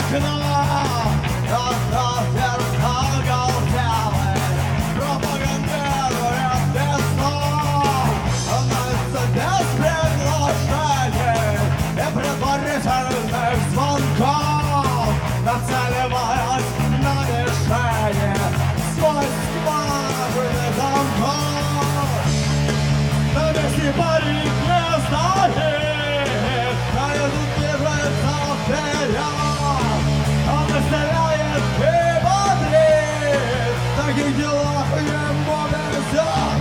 окно, пропагандирует весну, становится без предложений и предварительных звонков, нацеливаясь на мишени сквозь скважины замков. На месте парик не стоит, а тут движется вперед. Он стреляет и бодрит, в таких делах ему везет.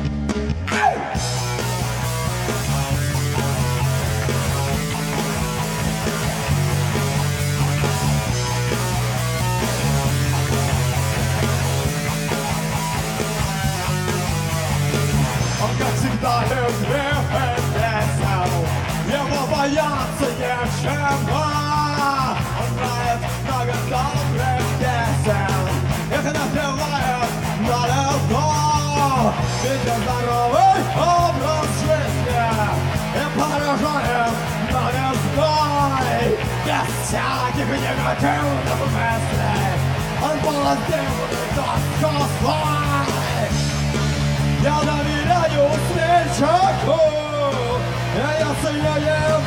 Он, как всегда, игры песен, его бояться нечего. Он знает много добрых песен, их напевает далеко. Ведет здоровый образ жизни и поражает новизной. Без всяких негативных мыслей он позитивный, тот злой. Я доверяю Смельчаку, я ценю его.